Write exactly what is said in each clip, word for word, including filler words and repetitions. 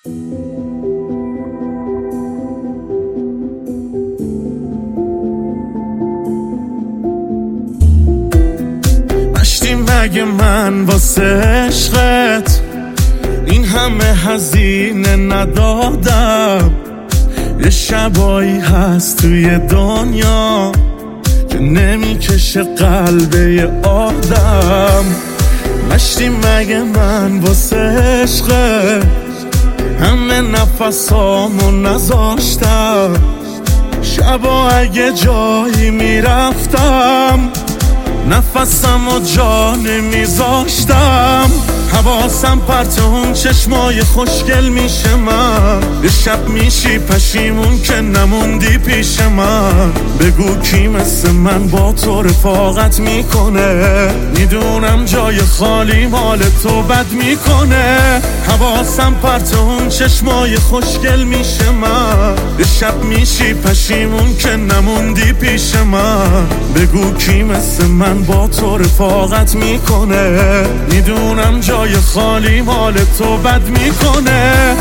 مشتی مگه من واسه عشقت این همه هزینه ندادم؟ یه شبایی هست توی دنیا که نمیکشه قلبه آدم. مشتی مگه من واسه عشقت همه نفسامو نذاشتم؟ شبا اگه جایی میرفتم نفسم و جا نمیذاشتم. حواسم پرت اون چشمای خوشگل میشه من، یه شب میشی پشیمون که نموندی پیش من. بگو کی مثل من با تو رفاقت میکنه؟ میدونم جای خالی مال تو بد میکنه. حواسم پرت اون چشمای خوشگل میشه من، یه شب میشی پشیمون که نموندی پیش من. بگو کی مثل من با تو رفاقت میکنه؟ میدونم جای خالی مال تو بد میکنه.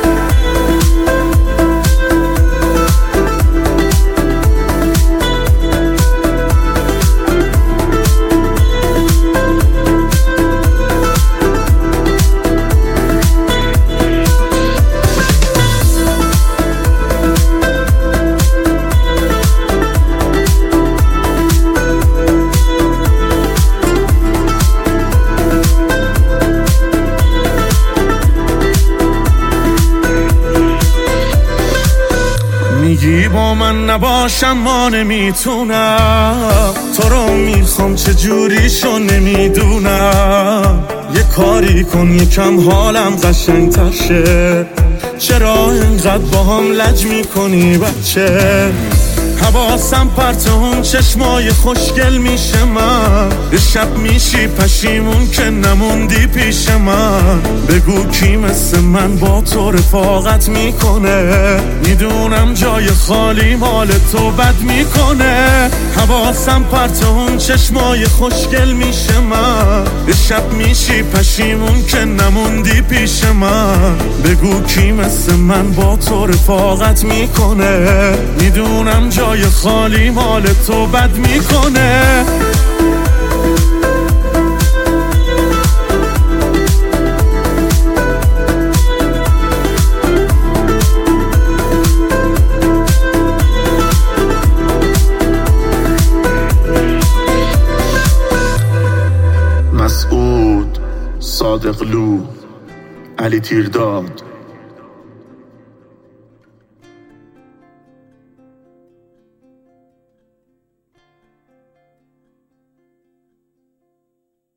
میگی با من نباشم ما نمیتونم، تو رو میخوام چجوریشو نمیدونم. یه کاری کن یکم حالم قشنگ‌تر شه، چرا اینقدر با هم لج میکنی بچه؟ حواسم پرت اون چشمای خوشگل میشه من، یه شب میشی پشیمون که نموندی پیش من. بگو کی مثل من با تو رفاقت میکنه؟ میدونم جای خالی مال تو بد میکنه. حواسم پرت اون چشمای خوشگل میشه من، یه شب میشی پشیمون که نموندی پیش من. بگو کی مثل من با تو رفاقت میکنه؟ میدونم جای خالی مال تو بد میکنه. مسعود صادقلو، علی تیرداد.